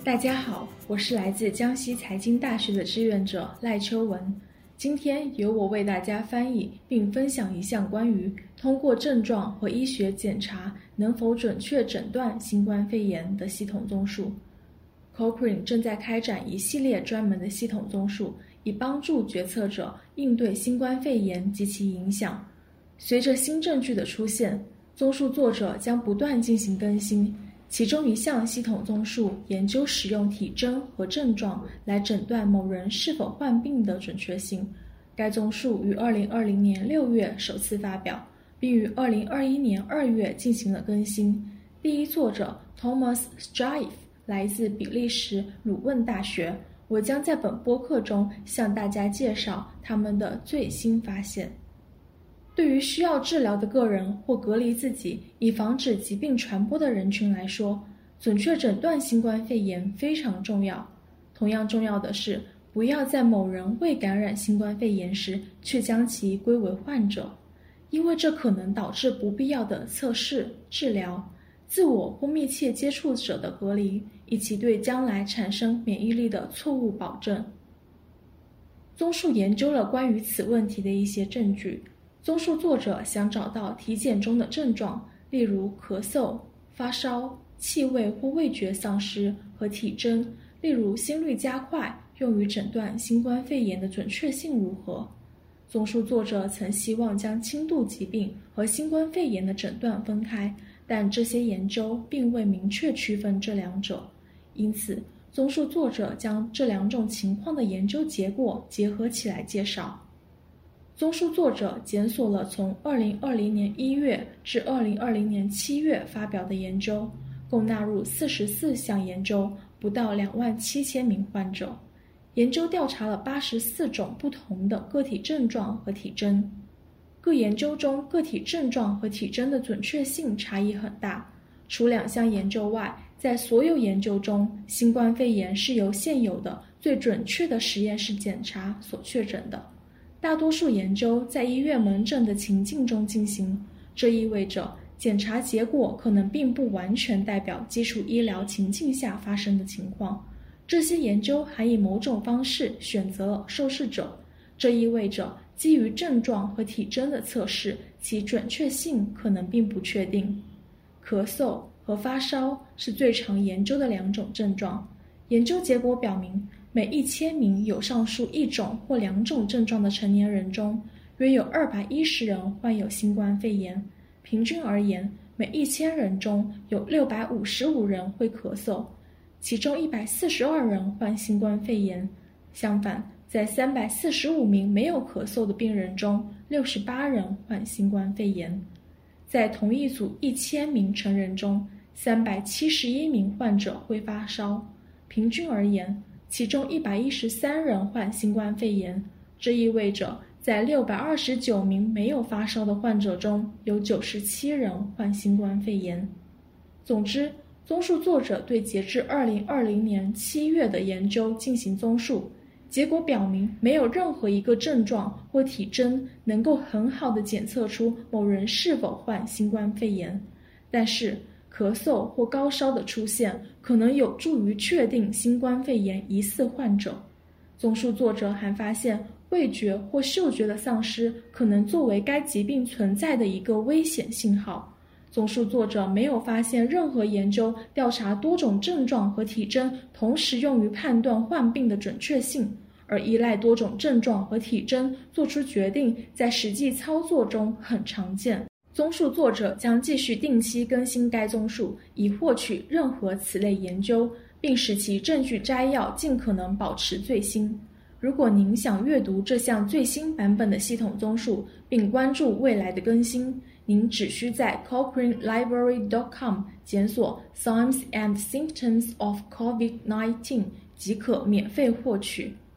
大家好，我是来自江西财经大学的志愿者赖秋文。今天由我为大家翻译并分享一项关于通过症状和医学检查能否准确诊断新冠肺炎的系统综述。Cochrane 正在开展一系列专门的系统综述，以帮助决策者应对新冠肺炎及其影响。随着新证据的出现，综述作者将不断进行更新。其中一项系统综述研究使用体征和症状来诊断某人是否患病的准确性。该综述于2020年6月首次发表，并于2021年2月进行了更新。第一作者 Thomas Strife 来自比利时鲁汶大学。我将在本播客中向大家介绍他们的最新发现。对于需要治疗的个人或隔离自己以防止疾病传播的人群来说，准确诊断新冠肺炎非常重要。同样重要的是，不要在某人未感染新冠肺炎时却将其归为患者，因为这可能导致不必要的测试、治疗、自我或密切接触者的隔离，以及对将来产生免疫力的错误保证。综述研究了关于此问题的一些证据。综述作者想找到体检中的症状，例如咳嗽、发烧、气味或味觉丧失和体征，例如心率加快，用于诊断新冠肺炎的准确性如何。综述作者曾希望将轻度疾病和新冠肺炎的诊断分开，但这些研究并未明确区分这两者，因此综述作者将这两种情况的研究结果结合起来介绍。综述作者检索了从2020年1月至2020年7月发表的研究，共纳入44项研究，不到27000名患者。研究调查了84种不同的个体症状和体征。各研究中个体症状和体征的准确性差异很大。除2项研究外，在所有研究中，新冠肺炎是由现有的最准确的实验室检查所确诊的。大多数研究在医院门诊的情境中进行，这意味着检查结果可能并不完全代表基础医疗情境下发生的情况。这些研究还以某种方式选择了受试者，这意味着基于症状和体征的测试，其准确性可能并不确定。咳嗽和发烧是最常研究的2种症状。研究结果表明，每1000名有上述1种或2种症状的成年人中，约有210人患有新冠肺炎。平均而言，每1000人中有655人会咳嗽，其中142人患新冠肺炎。相反，在345名没有咳嗽的病人中，68人患新冠肺炎。在同一组1000名成人中，371名患者会发烧。平均而言，其中113人患新冠肺炎，这意味着在629名没有发烧的患者中，有97人患新冠肺炎。总之，综述作者对截至2020年7月的研究进行综述，结果表明没有任何一个症状或体征能够很好地检测出某人是否患新冠肺炎，但是咳嗽或高烧的出现可能有助于确定新冠肺炎疑似患者。综述作者还发现，味觉或嗅觉的丧失可能作为该疾病存在的一个危险信号。综述作者没有发现任何研究调查多种症状和体征同时用于判断患病的准确性，而依赖多种症状和体征做出决定在实际操作中很常见。综述作者将继续定期更新该综述，以获取任何此类研究，并使其证据摘要尽可能保持最新。如果您想阅读这项最新版本的系统综述，并关注未来的更新，您只需在 CochraneLibrary.com 检索 Signs and Symptoms of COVID-19 即可免费获取。